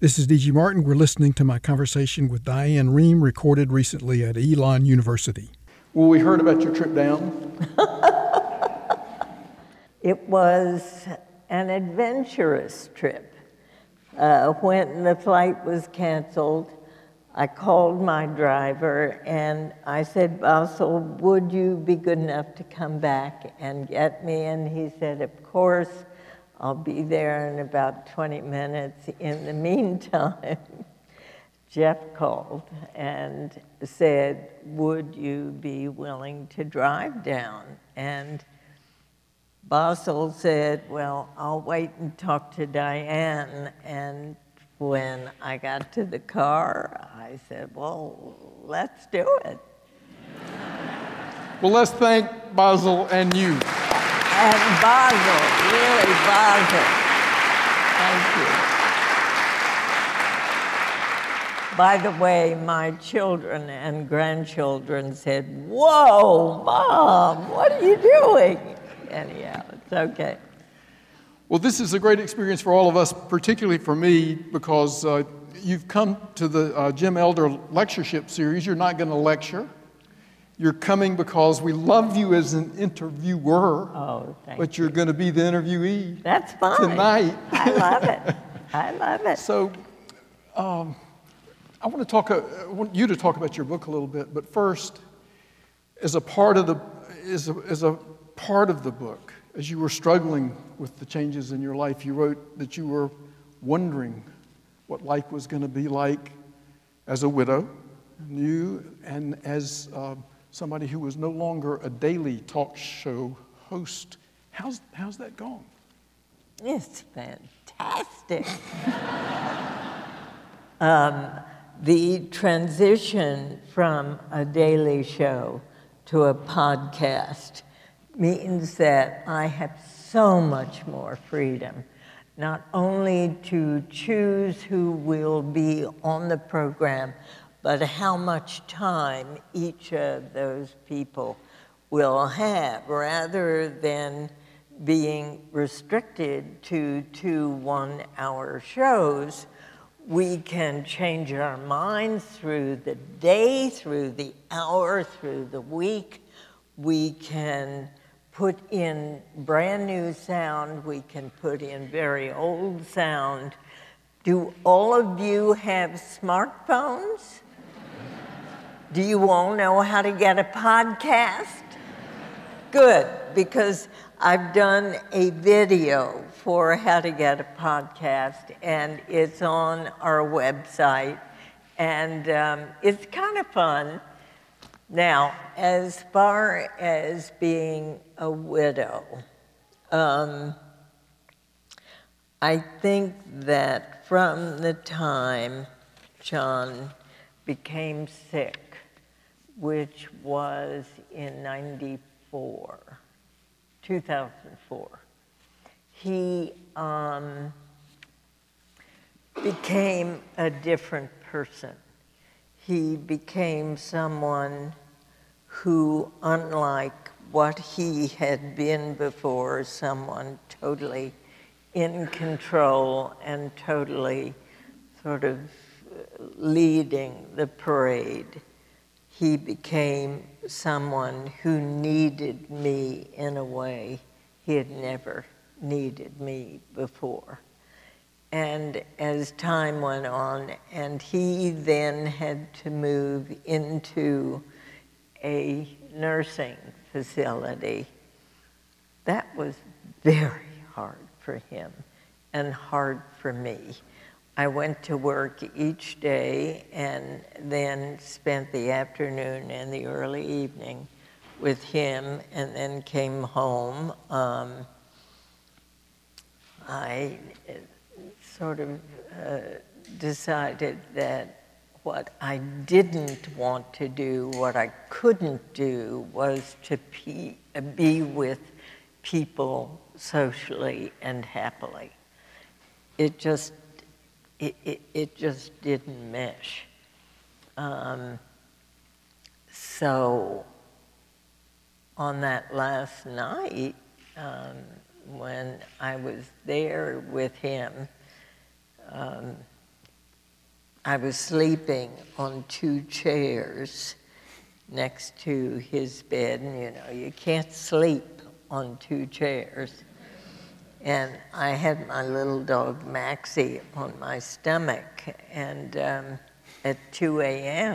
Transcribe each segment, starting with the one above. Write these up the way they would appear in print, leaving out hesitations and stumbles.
This is D.G. Martin. We're listening to my conversation with Diane Rehm, recorded recently at Elon University. Well, we heard about your trip down. It was an adventurous trip. When the flight was canceled, I called my driver and I said, Basil, would you be good enough to come back and get me? And he said, of course, I'll be there in about 20 minutes. In the meantime, Jeff called and said, would you be willing to drive down? And Basil said, well, I'll wait and talk to Diane. And when I got to the car, I said, well, let's do it. Well, let's thank Basil and you. And Basil, really Basil. Thank you. By the way, my children and grandchildren said, whoa, Mom, what are you doing? Anyhow, it's okay. Well, this is a great experience for all of us, particularly for me, because you've come to the Jim Elder Lectureship Series. You're not going to lecture. You're coming because we love you as an interviewer. Oh, thank but you're going to be the interviewee. That's fine. Tonight. I love it. I love it. So, I want you to talk about your book a little bit. But first, as a part of the book, as you were struggling with the changes in your life, you wrote that you were wondering what life was going to be like as a widow, and as somebody who was no longer a daily talk show host. How's that gone? It's fantastic. The transition from a daily show to a podcast means that I have so much more freedom, not only to choose who will be on the program, but how much time each of those people will have, rather than being restricted to 2 one-hour shows. We can change our minds through the day, through the hour, through the week. We can put in brand new sound. We can put in very old sound. Do all of you have smartphones? Do you all know how to get a podcast? Good, because I've done a video for how to get a podcast, and it's on our website, and it's kind of fun. Now, as far as being a widow, I think that from the time John became sick, which was in 2004, he became a different person. He became someone who, unlike what he had been before, someone totally in control and totally sort of leading the parade. He became someone who needed me in a way he had never needed me before. And as time went on, and he then had to move into a nursing facility, that was very hard for him and hard for me. I went to work each day and then spent the afternoon and the early evening with him, and then came home. I sort of decided that what I didn't want to do, what I couldn't do, was to be with people socially and happily. It just didn't mesh. So on that last night, when I was there with him, I was sleeping on 2 chairs next to his bed, and you know, you can't sleep on 2 chairs. And I had my little dog Maxie on my stomach, and at 2 a.m.,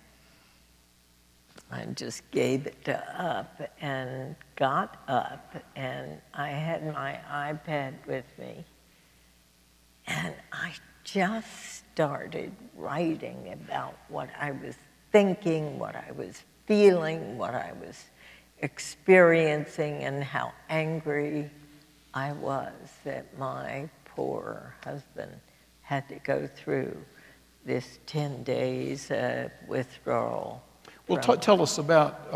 I just gave it up and got up, and I had my iPad with me, and I just started writing about what I was thinking, what I was feeling, what I was experiencing, and how angry I was that my poor husband had to go through this 10 days of withdrawal. Well, tell us about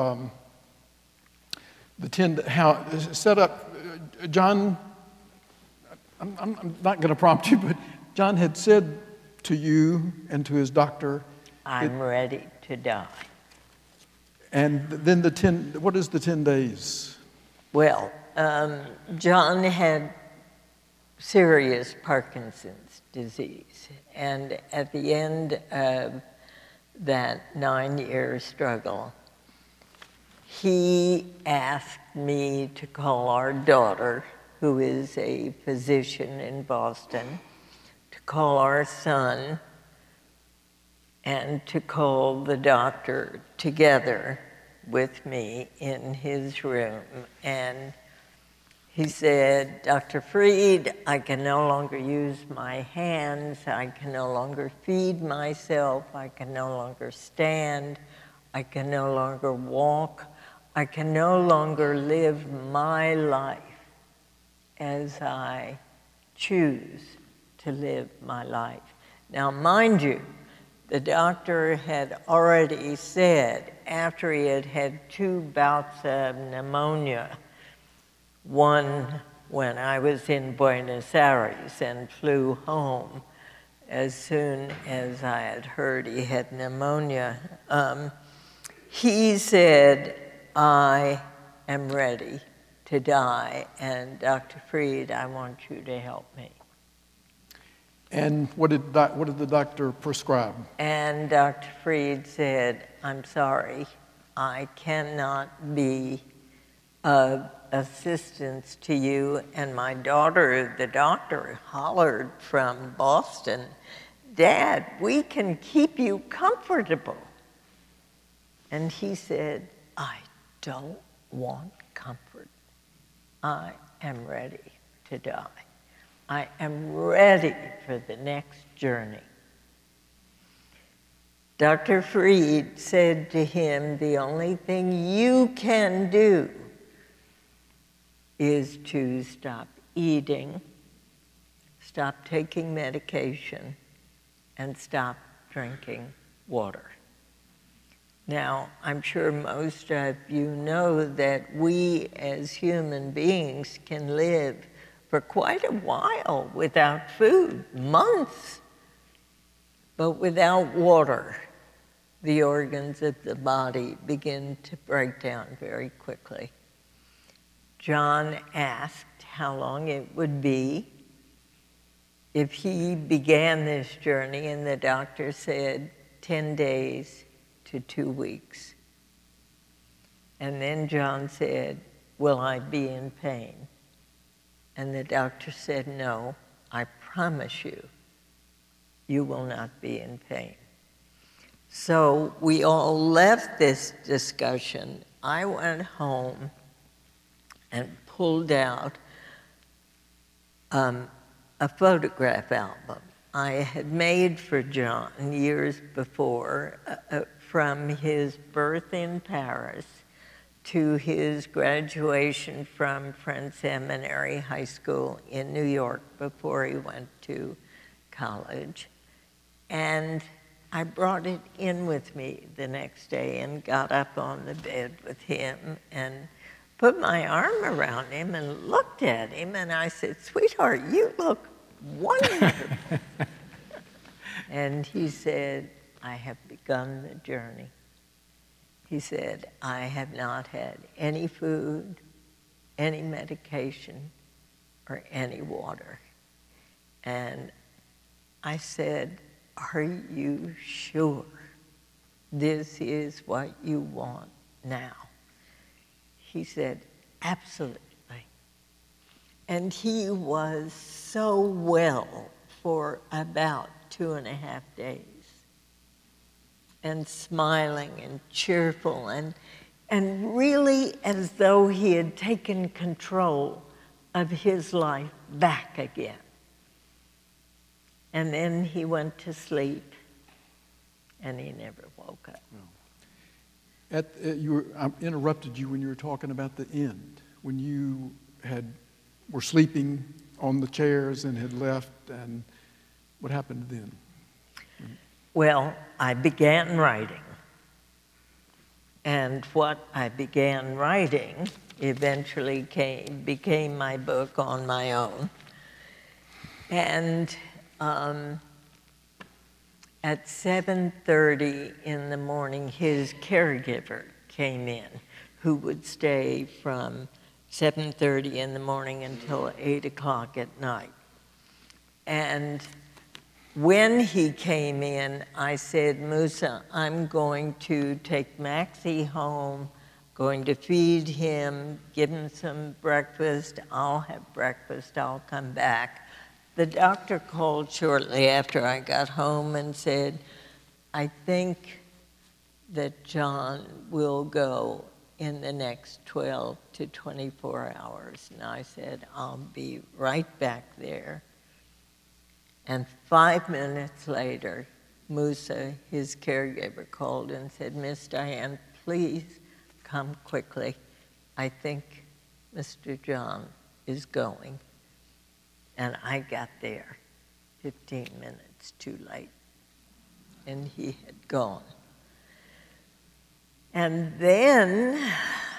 the 10, how set up. John, I'm not going to prompt you, but John had said to you and to his doctor, I'm ready to die. And then what is the 10 days? Well, John had serious Parkinson's disease, and at the end of that 9-year struggle, he asked me to call our daughter, who is a physician in Boston, to call our son, and to call the doctor together with me in his room. And he said, Dr. Freed, I can no longer use my hands. I can no longer feed myself. I can no longer stand. I can no longer walk. I can no longer live my life as I choose to live my life. Now, mind you, the doctor had already said, after he had had 2 bouts of pneumonia, one when I was in Buenos Aires and flew home as soon as I had heard he had pneumonia, he said, I am ready to die, and Dr. Freed, I want you to help me. And what did the doctor prescribe? And Dr. Freed said, I'm sorry, I cannot be of assistance to you. And my daughter, the doctor, hollered from Boston, Dad, we can keep you comfortable. And he said, I don't want comfort. I am ready to die. I am ready for the next journey. Dr. Freed said to him, the only thing you can do is to stop eating, stop taking medication, and stop drinking water. Now, I'm sure most of you know that we as human beings can live for quite a while without food, months. But without water, the organs of the body begin to break down very quickly. John asked how long it would be if he began this journey, and the doctor said 10 days to 2 weeks. And then John said, will I be in pain? And the doctor said, no, I promise you, you will not be in pain. So we all left this discussion. I went home and pulled out a photograph album I had made for John years before, from his birth in Paris to his graduation from Friends Seminary High School in New York before he went to college. And I brought it in with me the next day and got up on the bed with him and put my arm around him and looked at him, and I said, sweetheart, you look wonderful. And he said, I have begun the journey. He said, I have not had any food, any medication, or any water. And I said, "Are you sure this is what you want now?" He said, "Absolutely." And he was so well for about 2.5 days, and smiling and cheerful, and really as though he had taken control of his life back again. And then he went to sleep, and he never woke up. I interrupted you when you were talking about the end, when you were sleeping on the chairs and had left, and what happened then? Well, I began writing. And what I began writing eventually became my book on my own. And at 7:30 in the morning, his caregiver came in, who would stay from 7:30 in the morning until 8 o'clock at night. And when he came in, I said, "Musa, I'm going to take Maxie home, going to feed him, give him some breakfast. I'll have breakfast, I'll come back." The doctor called shortly after I got home and said, "I think that John will go in the next 12 to 24 hours. And I said, "I'll be right back there." And 5 minutes later, Musa, his caregiver, called and said, "Miss Diane, please come quickly. I think Mr. John is going." And I got there 15 minutes too late, and he had gone. And then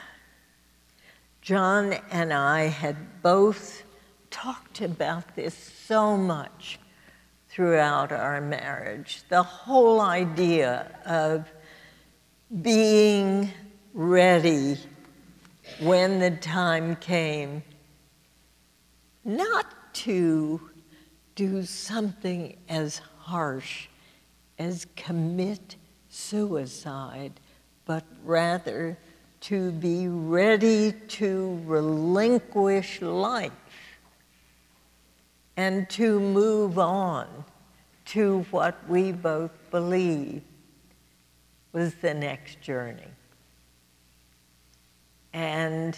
John and I had both talked about this so much throughout our marriage. The whole idea of being ready when the time came, not to do something as harsh as commit suicide, but rather to be ready to relinquish life and to move on to what we both believe was the next journey. And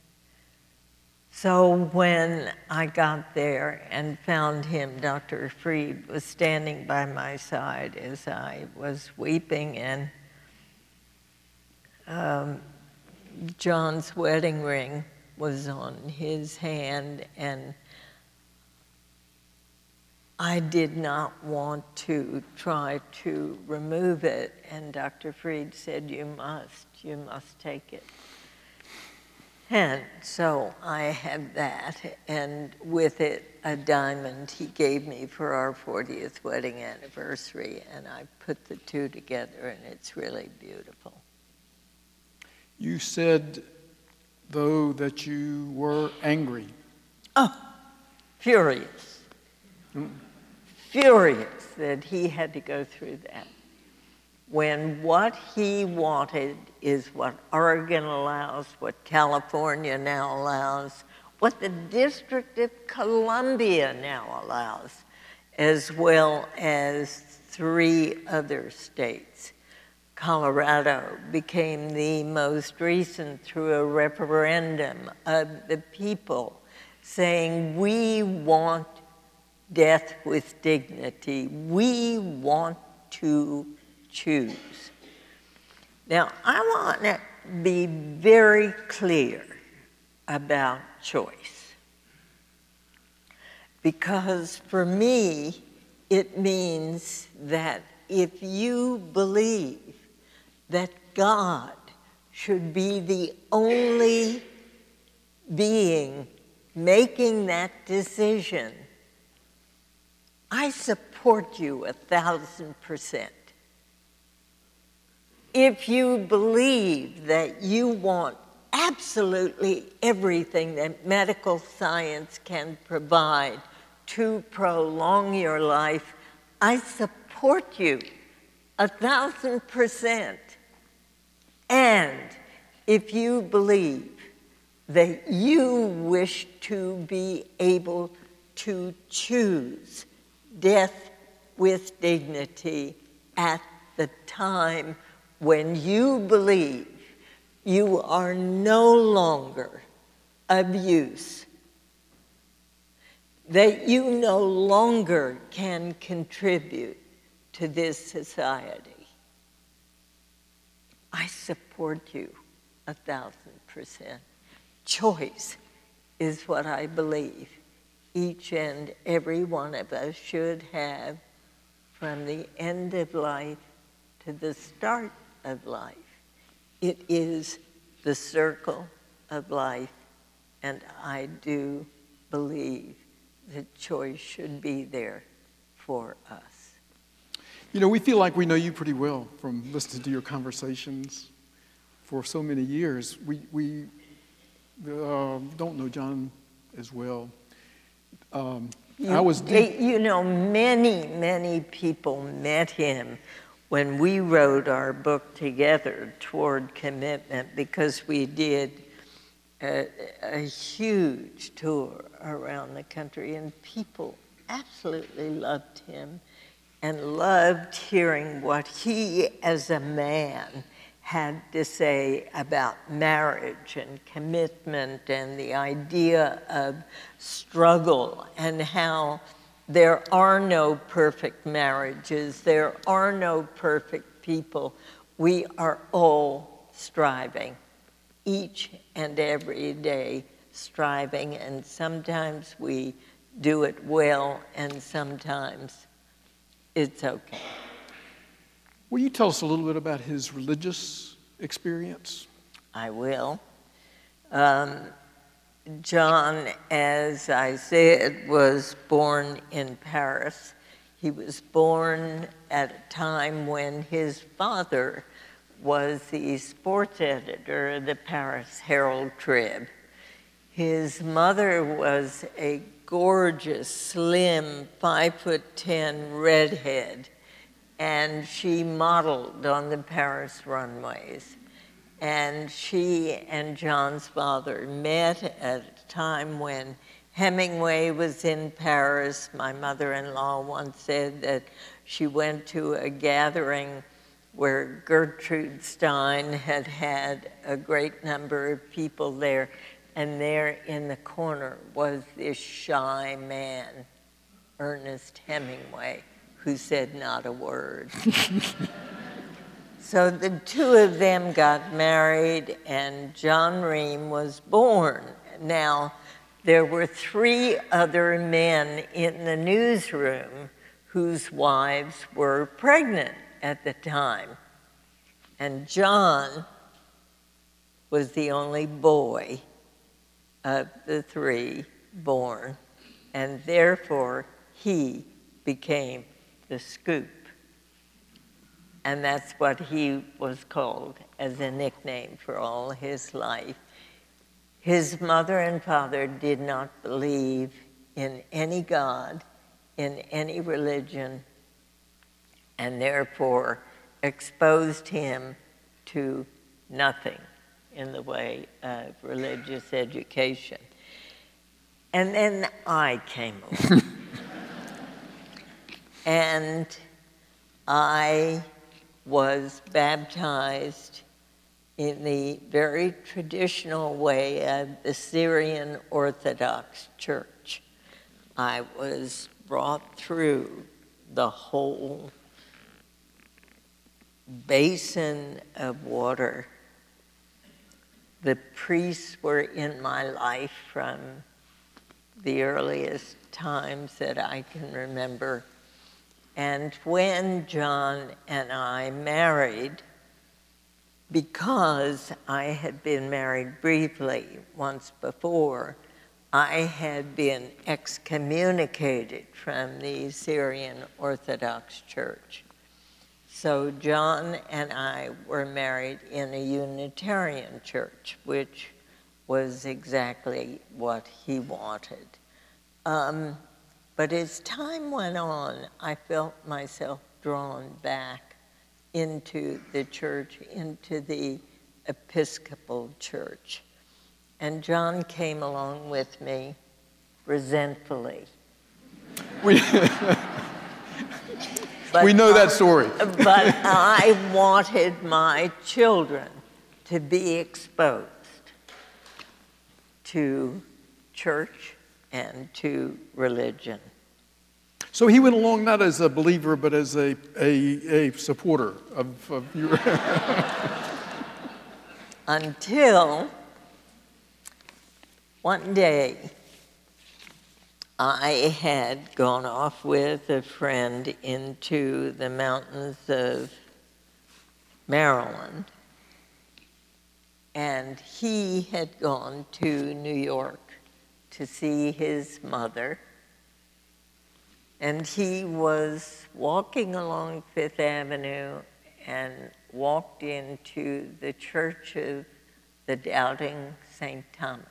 so when I got there and found him, Dr. Freed was standing by my side as I was weeping, and John's wedding ring was on his hand, and I did not want to try to remove it, and Dr. Freed said, you must take it. And so I have that, and with it, a diamond he gave me for our 40th wedding anniversary, and I put the two together, and it's really beautiful. You said, though, that you were angry. Oh, furious. Furious that he had to go through that, when what he wanted is what Oregon allows, what California now allows, what the District of Columbia now allows, as well as 3 other states. Colorado became the most recent through a referendum of the people saying, we want death with dignity. We want to choose. Now, I want to be very clear about choice, because for me, it means that if you believe that God should be the only being making that decision, I support you 1,000%. If you believe that you want absolutely everything that medical science can provide to prolong your life, I support support you 1,000%. And if you believe that you wish to be able to choose death with dignity at the time when you believe you are no longer of use, that you no longer can contribute to this society, I support you 1,000%. Choice is what I believe each and every one of us should have from the end of life to the start of life. It is the circle of life, and I do believe that choice should be there for us. You know, we feel like we know you pretty well from listening to your conversations for so many years. We don't know John as well. You know, many people met him when we wrote our book together, Toward Commitment, because we did a huge tour around the country, and people absolutely loved him and loved hearing what he as a man had to say about marriage and commitment and the idea of struggle, and how there are no perfect marriages, there are no perfect people. We are all striving, each and every day striving, and sometimes we do it well and sometimes it's okay. Will you tell us a little bit about his religious experience? I will. John, as I said, was born in Paris. He was born at a time when his father was the sports editor of the Paris Herald-Tribune. His mother was a gorgeous, slim, 5'10" redhead, and she modeled on the Paris runways. And she and John's father met at a time when Hemingway was in Paris. My mother-in-law once said that she went to a gathering where Gertrude Stein had had a great number of people there, and there in the corner was this shy man, Ernest Hemingway, who said not a word. So the two of them got married, and John Ream was born. Now, there were 3 other men in the newsroom whose wives were pregnant at the time. And John was the only boy of the 3 born, and therefore he became the Scoop. And that's what he was called as a nickname for all his life. His mother and father did not believe in any God, in any religion, and therefore exposed him to nothing in the way of religious education. And then I came along. And I was baptized in the very traditional way of the Syrian Orthodox Church. I was brought through the whole basin of water. The priests were in my life from the earliest times that I can remember. And when John and I married, because I had been married briefly once before, I had been excommunicated from the Syrian Orthodox Church. So John and I were married in a Unitarian church, which was exactly what he wanted. But as time went on, I felt myself drawn back into the church, into the Episcopal Church. And John came along with me resentfully. We know that story. But I wanted my children to be exposed to church and to religion. So he went along not as a believer, but as a supporter of your... Until one day, I had gone off with a friend into the mountains of Maryland, and he had gone to New York to see his mother. And he was walking along Fifth Avenue and walked into the Church of the Doubting St. Thomas.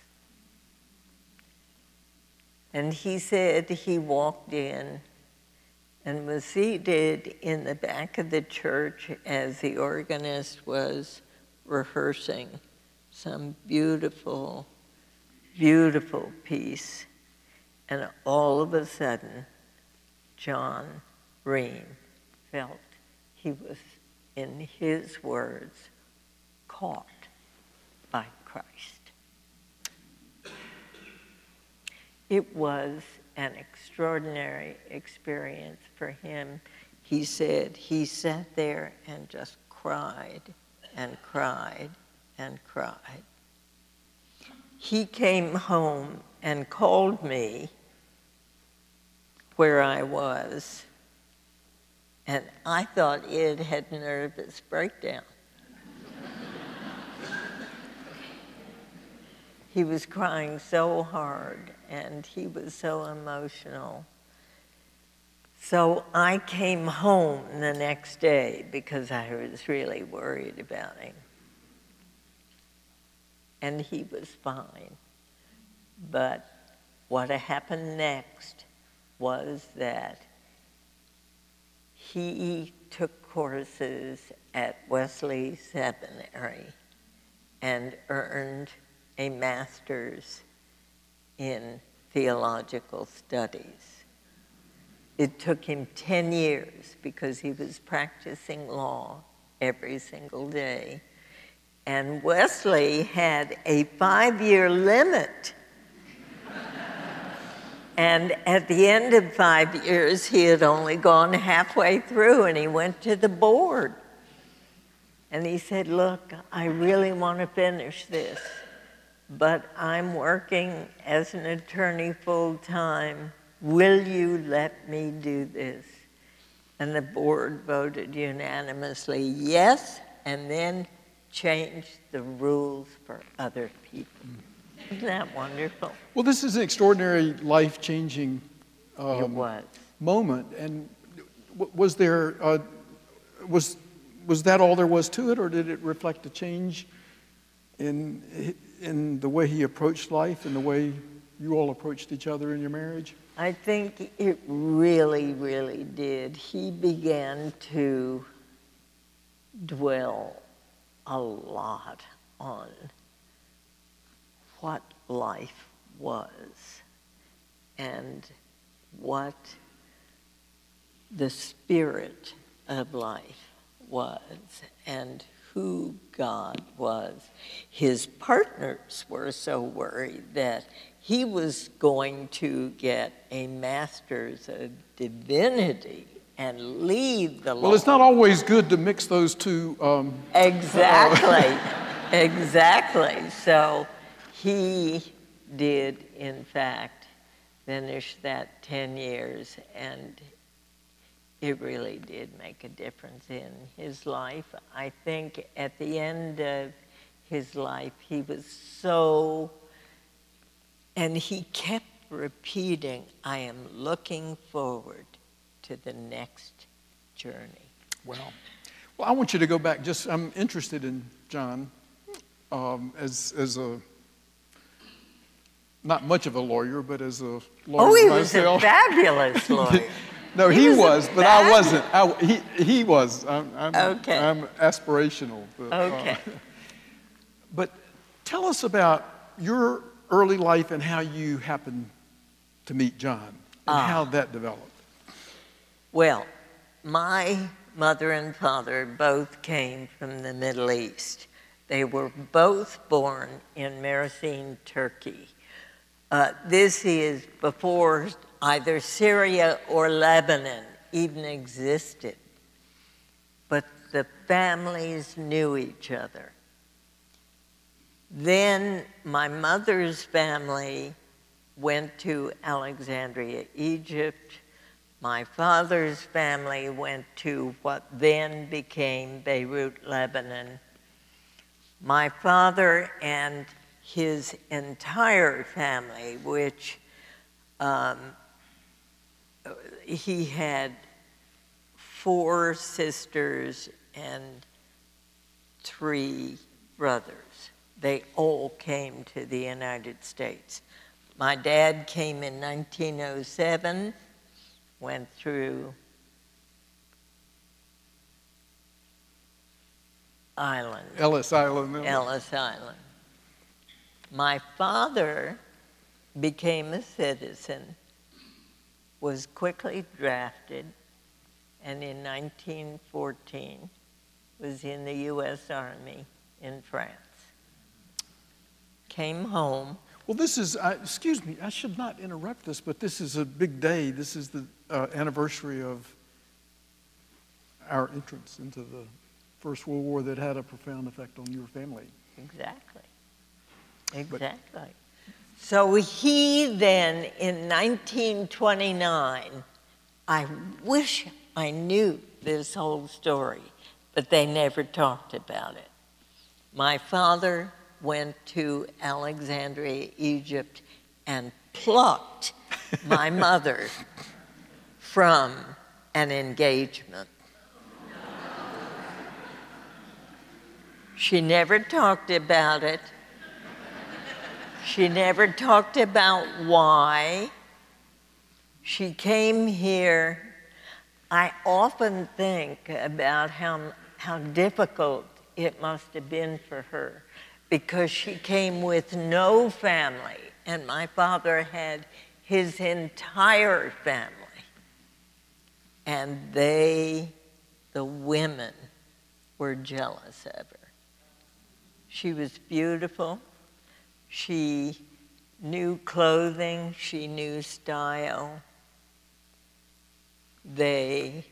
And he said he walked in and was seated in the back of the church as the organist was rehearsing some beautiful, beautiful piece. And all of a sudden, John Ream felt he was, in his words, caught by Christ. It was an extraordinary experience for him. He said he sat there and just cried and cried and cried. He came home and called me where I was, and I thought it had a nervous breakdown. He was crying so hard, and he was so emotional. So I came home the next day because I was really worried about him. And he was fine. But what happened next was that he took courses at Wesley Seminary and earned a master's in theological studies. It took him 10 years because he was practicing law every single day. And Wesley had a 5-year limit. And at the end of 5 years, he had only gone halfway through, and he went to the board. And he said, look, I really want to finish this, but I'm working as an attorney full-time. Will you let me do this? And the board voted unanimously yes, and then changed the rules for other people. Isn't that wonderful? Well, this is an extraordinary, life-changing It was. moment. And was there was that all there was to it, or did it reflect a change in the way he approached life and the way you all approached each other in your marriage? I think it really, really did. He began to dwell a lot on what life was and what the spirit of life was and who God was. His partners were so worried that he was going to get a master's of divinity and leave the law. Well, it's not always good to mix those two. Exactly, exactly. So he did, in fact, finish that 10 years, and it really did make a difference in his life. I think at the end of his life, he was so, and he kept repeating, I am looking forward to the next journey. Well, I want you to go back. I'm interested in John as a, not much of a lawyer, but as a lawyer Oh, he myself. was a fabulous lawyer. No, he was, but I wasn't. He was. Okay. I'm aspirational. But, Okay. But tell us about your early life and how you happened to meet John and how that developed. Well, my mother and father both came from the Middle East. They were both born in Mersin, Turkey. This is before either Syria or Lebanon even existed. But the families knew each other. Then my mother's family went to Alexandria, Egypt. My father's family went to what then became Beirut, Lebanon. My father and his entire family, which he had 4 sisters and 3 brothers. They all came to the United States. My dad came in 1907, went through Island. Ellis Island. Ellis Island. My father became a citizen, was quickly drafted, and in 1914 was in the U.S. Army in France. Came home. Well, this is, excuse me, I should not interrupt this, but this is a big day. This is the anniversary of our entrance into the First World War that had a profound effect on your family. Exactly. Exactly. So he then, in 1929, I wish I knew this whole story, but they never talked about it. My father went to Alexandria, Egypt, and plucked my mother from an engagement. She never talked about it. She never talked about why. She came here. I often think about how difficult it must have been for her, because she came with no family, and my father had his entire family. And they, the women, were jealous of her. She was beautiful. She knew clothing. She knew style. The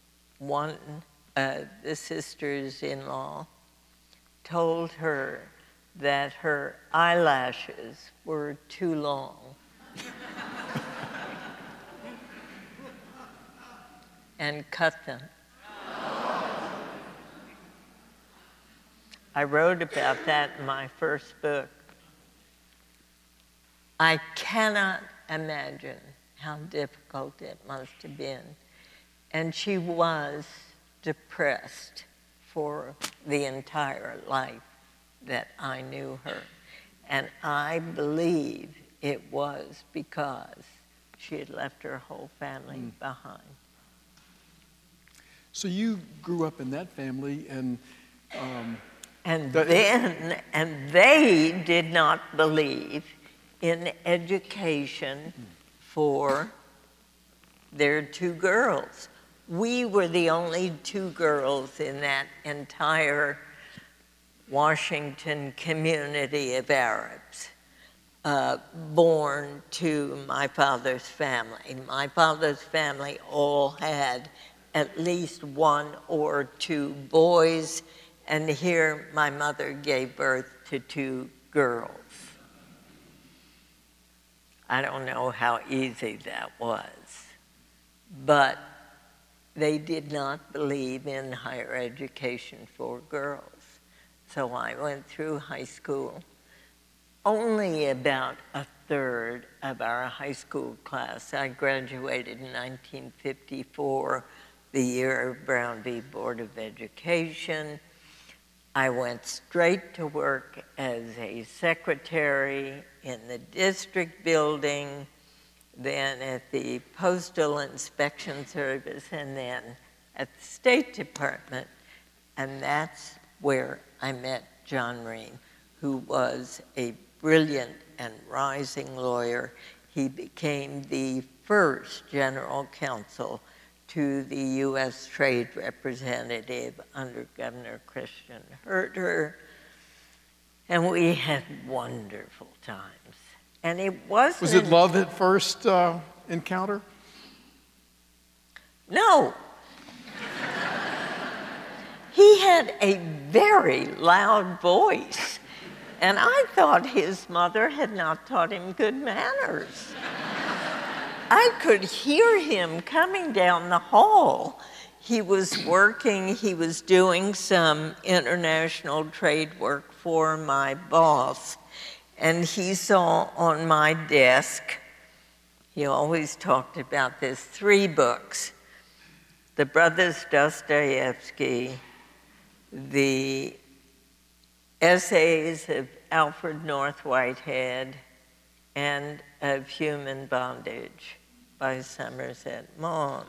sisters-in-law told her that her eyelashes were too long. And cut them. I wrote about that in my first book. I cannot imagine how difficult it must have been. And she was depressed for the entire life that I knew her. And I believe it was because she had left her whole family behind. So you grew up in that family, and they did not believe in education for their 2 girls. We were the only 2 girls in that entire Washington community of Arabs born to my father's family. My father's family all had at least 1 or 2 boys, and here my mother gave birth to 2 girls. I don't know how easy that was, but they did not believe in higher education for girls. So I went through high school. Only about a third of our high school class. I graduated in 1954, the year of Brown v. Board of Education. I went straight to work as a secretary in the district building, then at the Postal Inspection Service, and then at the State Department. And that's where I met John Ream, who was a brilliant and rising lawyer. He became the first general counsel to the U.S. Trade Representative under Governor Christian Herter. And we had wonderful times. And it wasn't... Was it love at first encounter? No. He had a very loud voice, and I thought his mother had not taught him good manners. I could hear him coming down the hall. He was working, he was doing some international trade work for my boss, and he saw on my desk, he always talked about this, 3 books: the Brothers Dostoevsky, the essays of Alfred North Whitehead, and of Human Bondage by Somerset Maugham.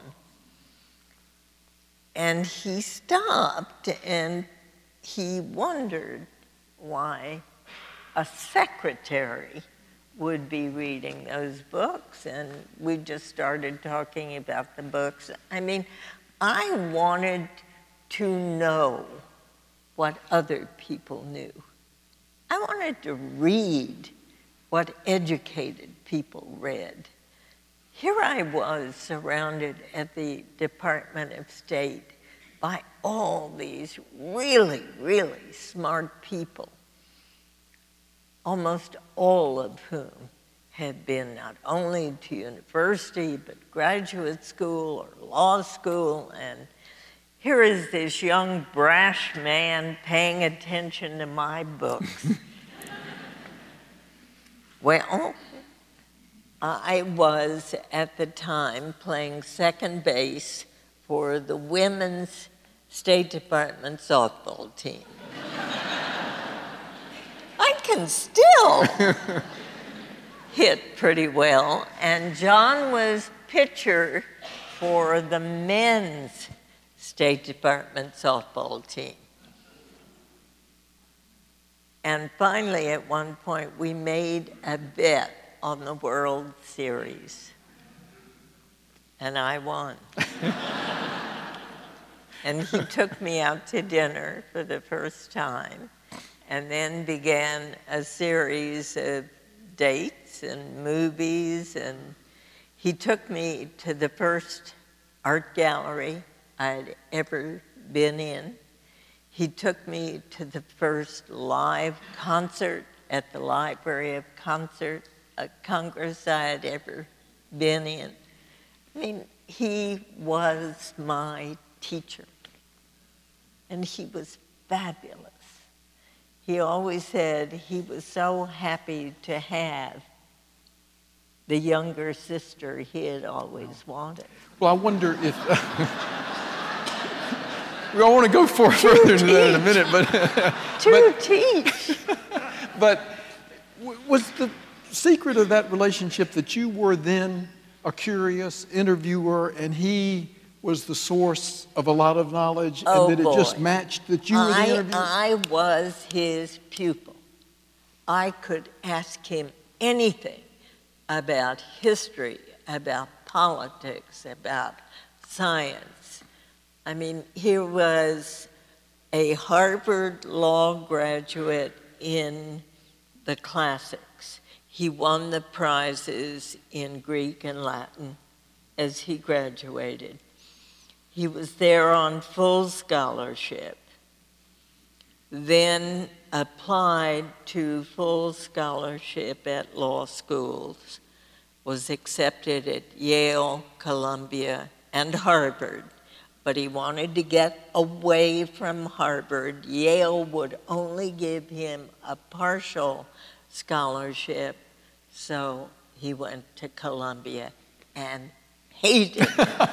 And he stopped and he wondered why a secretary would be reading those books. And we just started talking about the books. I mean, I wanted to know what other people knew. I wanted to read what educated people read. Here I was surrounded at the Department of State by all these really, really smart people, almost all of whom had been not only to university, but graduate school or law school. And here is this young, brash man paying attention to my books. Well, I was, at the time, playing second base for the women's State Department softball team. I can still hit pretty well, and John was pitcher for the men's State Department softball team. And finally, at one point, we made a bet on the World Series. And I won. And he took me out to dinner for the first time, and then began a series of dates and movies. And he took me to the first art gallery I'd ever been in. He took me to the first live concert at the Library of Congress I had ever been in. I mean, he was my teacher, and he was fabulous. He always said he was so happy to have the younger sister he had always wanted. Well, I wonder if... we all want to go further into that in a minute, but... teach. But was the secret of that relationship that you were then a curious interviewer and he was the source of a lot of knowledge, and that it just matched that you were the interviewer? I was his pupil. I could ask him anything about history, about politics, about science. I mean, here was a Harvard Law graduate in the classics. He won the prizes in Greek and Latin as he graduated. He was there on full scholarship, then applied to full scholarship at law schools, was accepted at Yale, Columbia, and Harvard. But he wanted to get away from Harvard. Yale would only give him a partial scholarship, so he went to Columbia and hated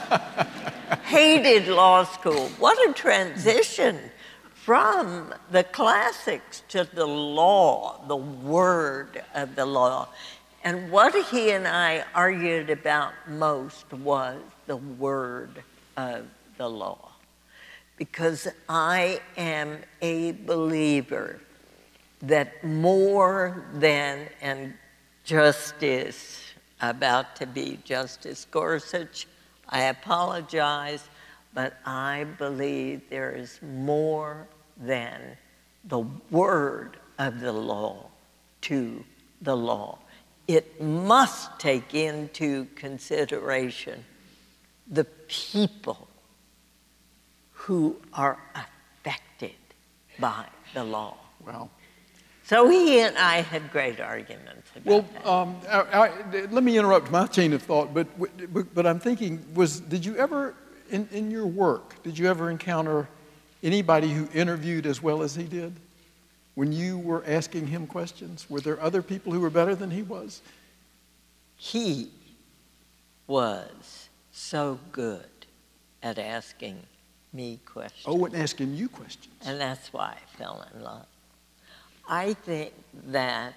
law school. What a transition from the classics to the law, the word of the law. And what he and I argued about most was the word of the law. Because I am a believer that more than, and Justice, about to be Justice Gorsuch, I apologize, but I believe there is more than the word of the law to the law. It must take into consideration the people who are affected by the law. Wow. So he and I had great arguments about that. Let me interrupt my chain of thought, but I'm thinking, did you ever, in your work, did you ever encounter anybody who interviewed as well as he did? When you were asking him questions, were there other people who were better than he was? He was so good at asking me questions. Oh, and asking you questions. And that's why I fell in love. I think that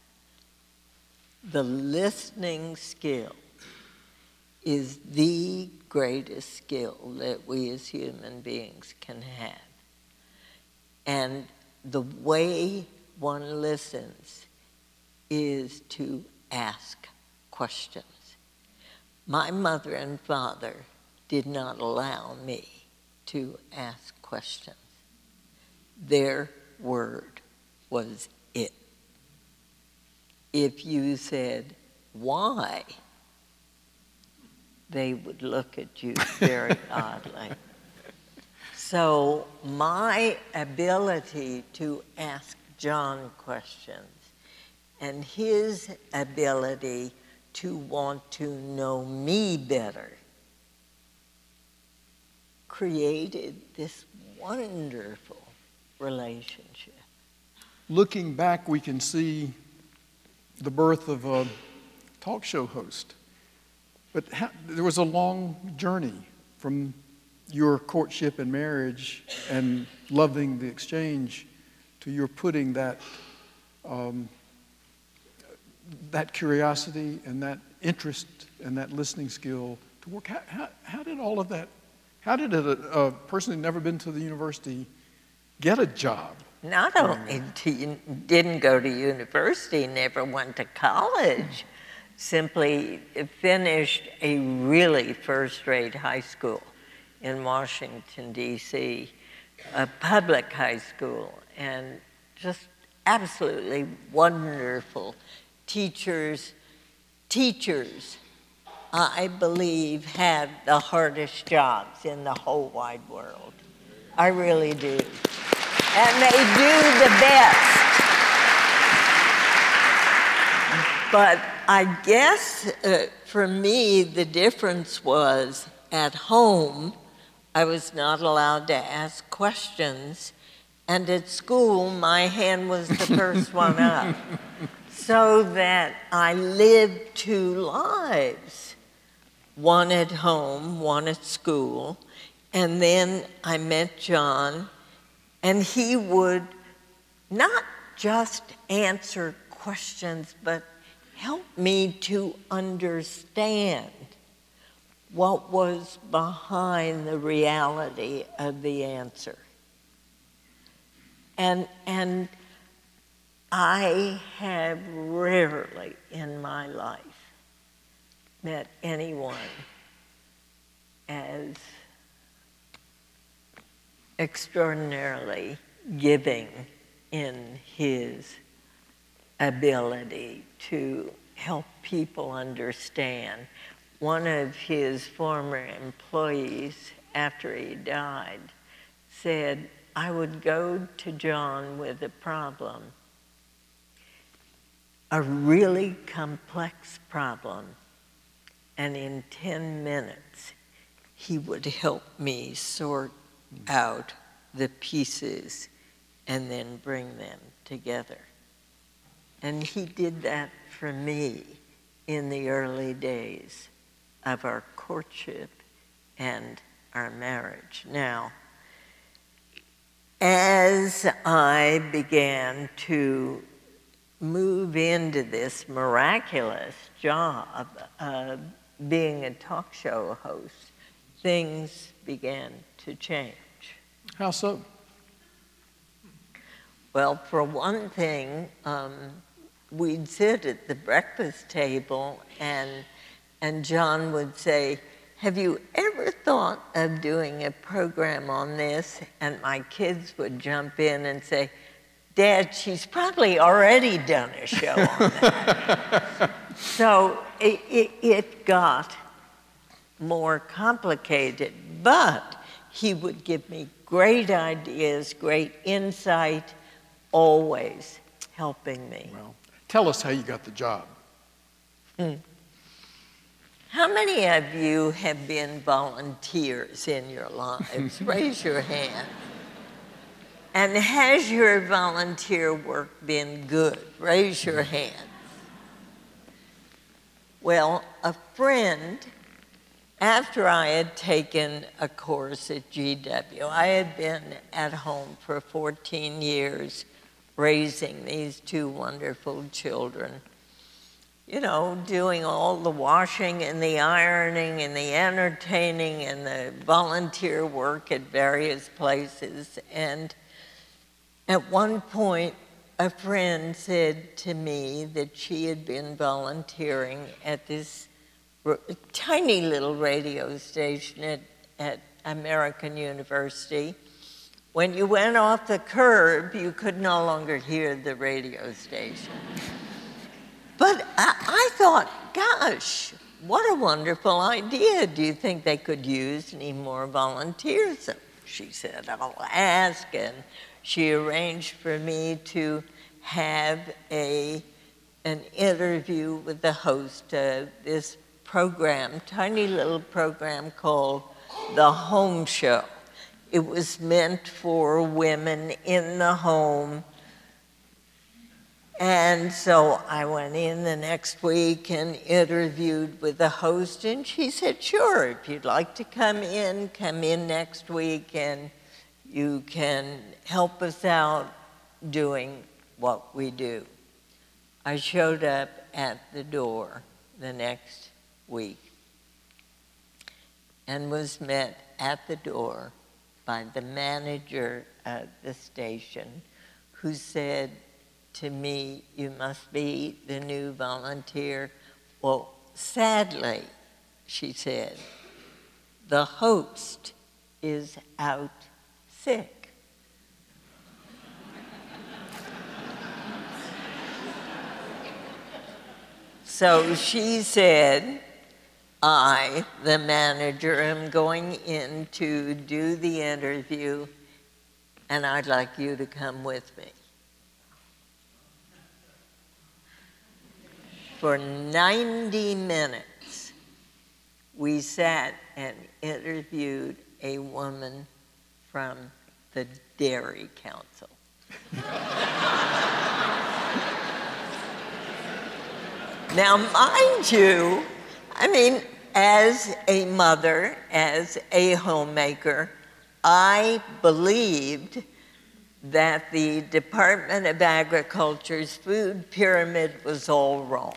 the listening skill is the greatest skill that we as human beings can have. And the way one listens is to ask questions. My mother and father did not allow me to ask questions. Their word was it. If you said, why? They would look at you very oddly. So my ability to ask John questions and his ability to want to know me better created this wonderful relationship. Looking back, we can see the birth of a talk show host. But there was a long journey from your courtship and marriage and loving the exchange to your putting that that curiosity and that interest and that listening skill to work. How did all of that, how did a person who'd never been to the university get a job? Not only didn't go to university, never went to college, simply finished a really first-rate high school in Washington, D.C., a public high school, and just absolutely wonderful teachers. Teachers, I believe, have the hardest jobs in the whole wide world. I really do. And they do the best. But I guess for me, the difference was at home, I was not allowed to ask questions. And at school, my hand was the first one up. So that I lived two lives, one at home, one at school. And then I met John, and he would not just answer questions, but help me to understand what was behind the reality of the answer. And I have rarely in my life met anyone as extraordinarily giving in his ability to help people understand. One of his former employees, after he died, said, I would go to John with a problem, a really complex problem, and in 10 minutes, he would help me sort out the pieces and then bring them together. And he did that for me in the early days of our courtship and our marriage. Now, as I began to move into this miraculous job of being a talk show host, things began to change. How so? Well, for one thing, we'd sit at the breakfast table and John would say, "Have you ever thought of doing a program on this?" And my kids would jump in and say, "Dad, she's probably already done a show on that." So it got more complicated, but he would give me great ideas, great insight, always helping me. Well, tell us how you got the job. How many of you have been volunteers in your lives? Raise your hand. And has your volunteer work been good? Raise your hand. Well, a friend, after I had taken a course at GW, I had been at home for 14 years raising these two wonderful children. You know, doing all the washing and the ironing and the entertaining and the volunteer work at various places. And at one point, a friend said to me that she had been volunteering at this tiny little radio station at American University. When you went off the curb, you could no longer hear the radio station. But I thought, gosh, what a wonderful idea. Do you think they could use any more volunteers? She said, I'll ask. And she arranged for me to have an interview with the host of this program, tiny little program called The Home Show. It was meant for women in the home. And so I went in the next week and interviewed with the host, and she said, sure, if you'd like to come in next week and you can help us out doing what we do. I showed up at the door the next week and was met at the door by the manager of the station, who said to me, you must be the new volunteer. Well, sadly, she said, the host is out sick. So she said, I, the manager, am going in to do the interview, and I'd like you to come with me. For 90 minutes, we sat and interviewed a woman from the Dairy Council. Now, mind you, I mean, as a mother, as a homemaker, I believed that the Department of Agriculture's food pyramid was all wrong.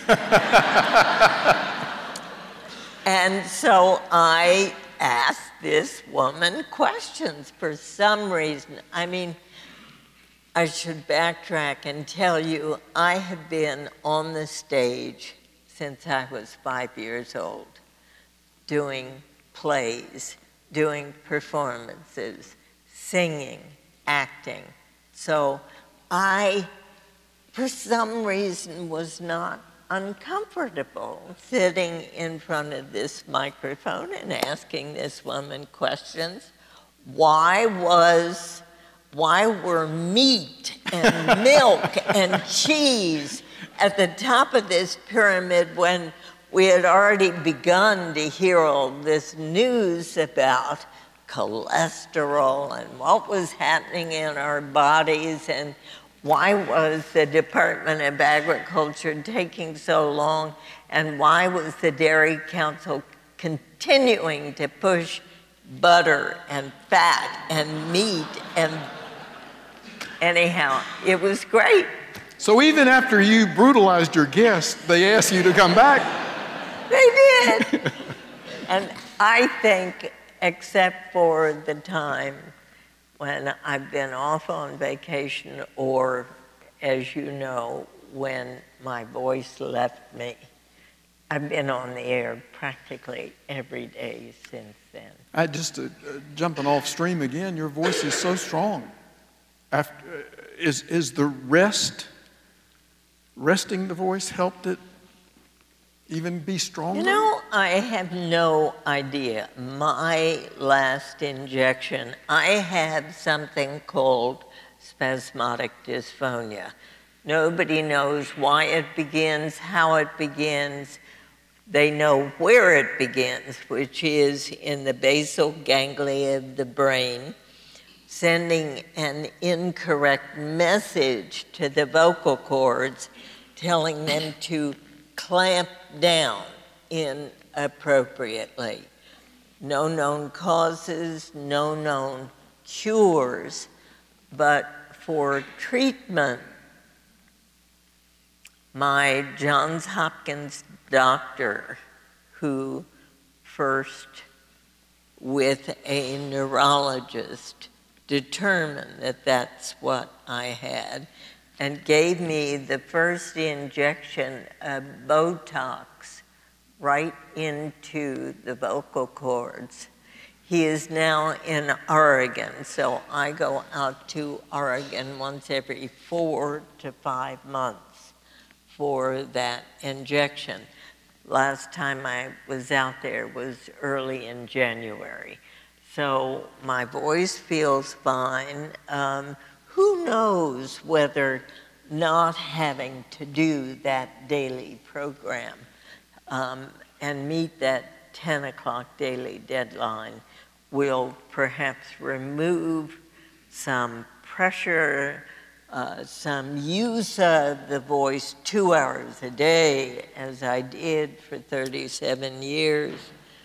And so I asked this woman questions for some reason. I mean, I should backtrack and tell you, I have been on the stage since I was 5 years old, doing plays, doing performances, singing, acting. So I, for some reason, was not uncomfortable sitting in front of this microphone and asking this woman questions. Why were meat and milk and cheese at the top of this pyramid when we had already begun to hear all this news about cholesterol and what was happening in our bodies, and why was the Department of Agriculture taking so long, and why was the Dairy Council continuing to push butter and fat and meat? And anyhow, it was great. So even after you brutalized your guests, they asked you to come back? They did. And I think, except for the time when I've been off on vacation or, as you know, when my voice left me, I've been on the air practically every day since then. Jumping off stream again, your voice is so strong. Is the resting the voice helped it even be stronger? You know, I have no idea. My last injection, I have something called spasmodic dysphonia. Nobody knows why it begins, how it begins. They know where it begins, which is in the basal ganglia of the brain, sending an incorrect message to the vocal cords, telling them to clamp down inappropriately. No known causes, no known cures, but for treatment, my Johns Hopkins doctor, who first with a neurologist determined that that's what I had, and gave me the first injection of Botox right into the vocal cords. He is now in Oregon, so I go out to Oregon once every 4 to 5 months for that injection. Last time I was out there was early in January. So my voice feels fine. Who knows whether not having to do that daily program and meet that 10 o'clock daily deadline will perhaps remove some pressure, some use of the voice 2 hours a day, as I did for 37 years.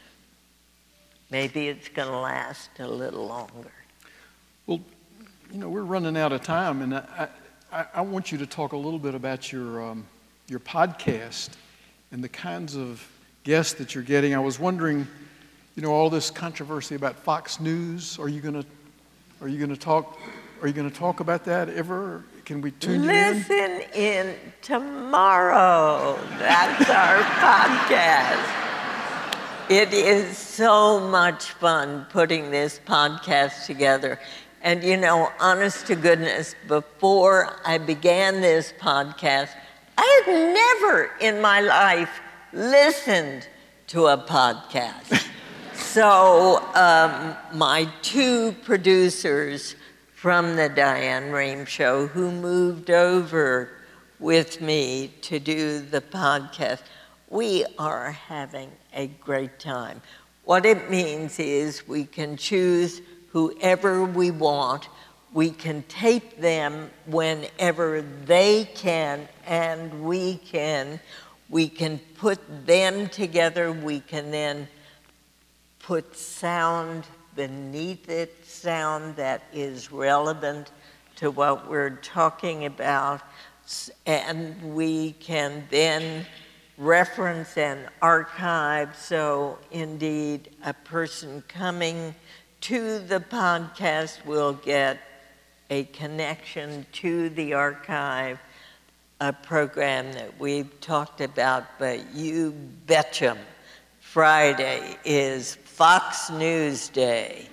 Maybe it's going to last a little longer. Well, you know, we're running out of time, and I want you to talk a little bit about your podcast and the kinds of guests that you're getting. I was wondering, you know, all this controversy about Fox News. Are you going to talk about that ever? Can we tune you in? Listen in tomorrow. That's our podcast. It is so much fun putting this podcast together. And you know, honest to goodness, before I began this podcast, I had never in my life listened to a podcast. So my 2 producers from the Diane Rehm Show who moved over with me to do the podcast, we are having a great time. What it means is we can choose whoever we want. We can tape them whenever they can and we can. We can put them together. We can then put sound beneath it, sound that is relevant to what we're talking about. And we can then reference and archive. So indeed, a person coming to the podcast will get a connection to the archive, a program that we've talked about, but you betcha, Friday is Fox News Day.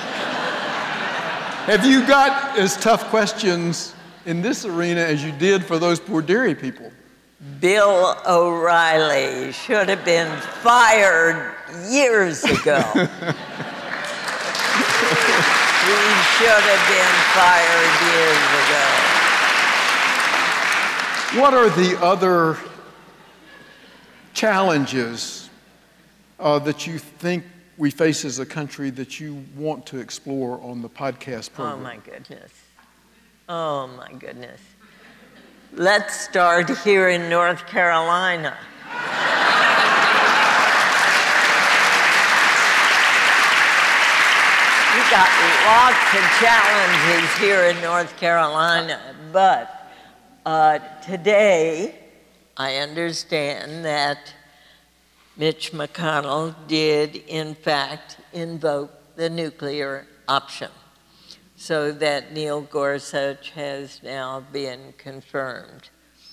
Have you got as tough questions in this arena as you did for those poor dairy people? Bill O'Reilly should have been fired years ago. He should have been fired years ago. What are the other challenges that you think we face as a country that you want to explore on the podcast program? Oh my goodness. Oh my goodness. Let's start here in North Carolina. We got lots of challenges here in North Carolina, but Today, I understand that Mitch McConnell did, in fact, invoke the nuclear option, so that Neil Gorsuch has now been confirmed.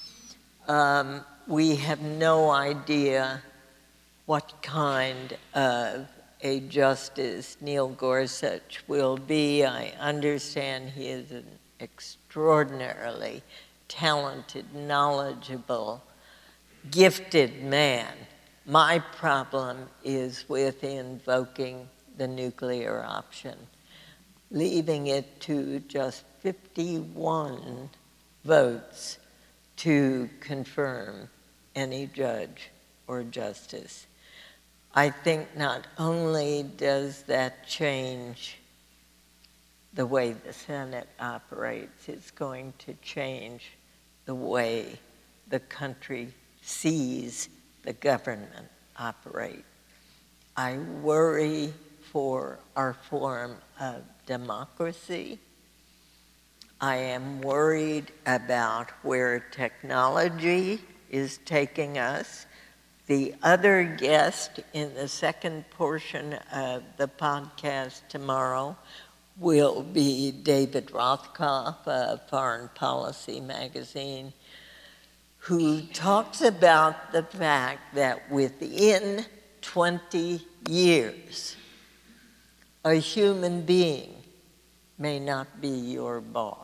We have no idea what kind of a justice Neil Gorsuch will be. I understand he is an extraordinarily talented, knowledgeable, gifted man. My problem is with invoking the nuclear option, leaving it to just 51 votes to confirm any judge or justice. I think not only does that change the way the Senate operates, it's going to change the way the country sees the government operate. I worry for our form of democracy. I am worried about where technology is taking us. The other guest in the second portion of the podcast tomorrow will be David Rothkopf of Foreign Policy magazine, who talks about the fact that within 20 years, a human being may not be your boss.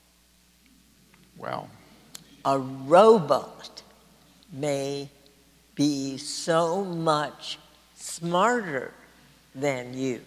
Wow. A robot may be so much smarter than you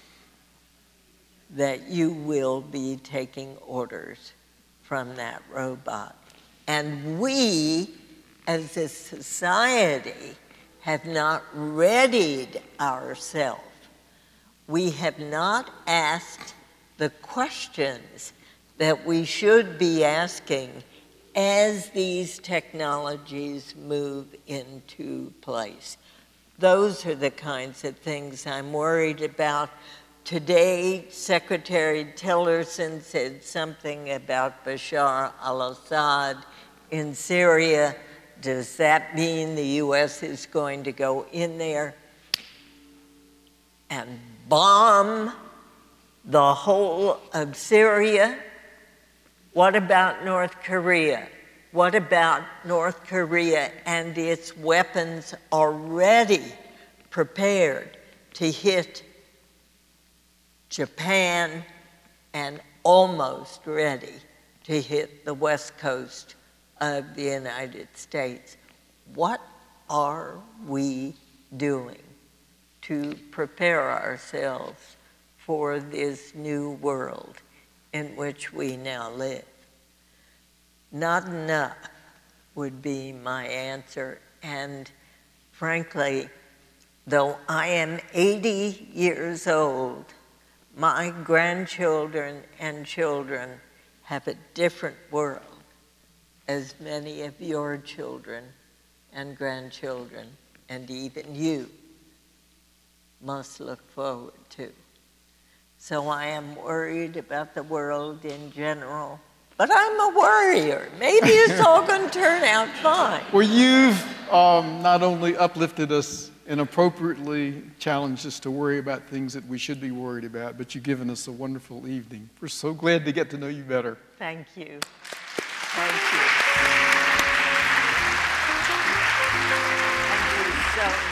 that you will be taking orders from that robot. And we, as a society, have not readied ourselves. We have not asked the questions that we should be asking as these technologies move into place. Those are the kinds of things I'm worried about. Today, Secretary Tillerson said something about Bashar al-Assad in Syria. Does that mean the U.S. is going to go in there and bomb the whole of Syria? What about North Korea? What about North Korea and its weapons already prepared to hit Japan and almost ready to hit the west coast of the United States? What are we doing to prepare ourselves for this new world in which we now live? Not enough would be my answer. And frankly, though I am 80 years old, my grandchildren and children have a different world, as many of your children and grandchildren, and even you, must look forward to. So I am worried about the world in general, but I'm a worrier. Maybe it's all going to turn out fine. Well, you've not only uplifted us and appropriately challenged us to worry about things that we should be worried about, but you've given us a wonderful evening. We're so glad to get to know you better. Thank you. Thank you. Thank you so much.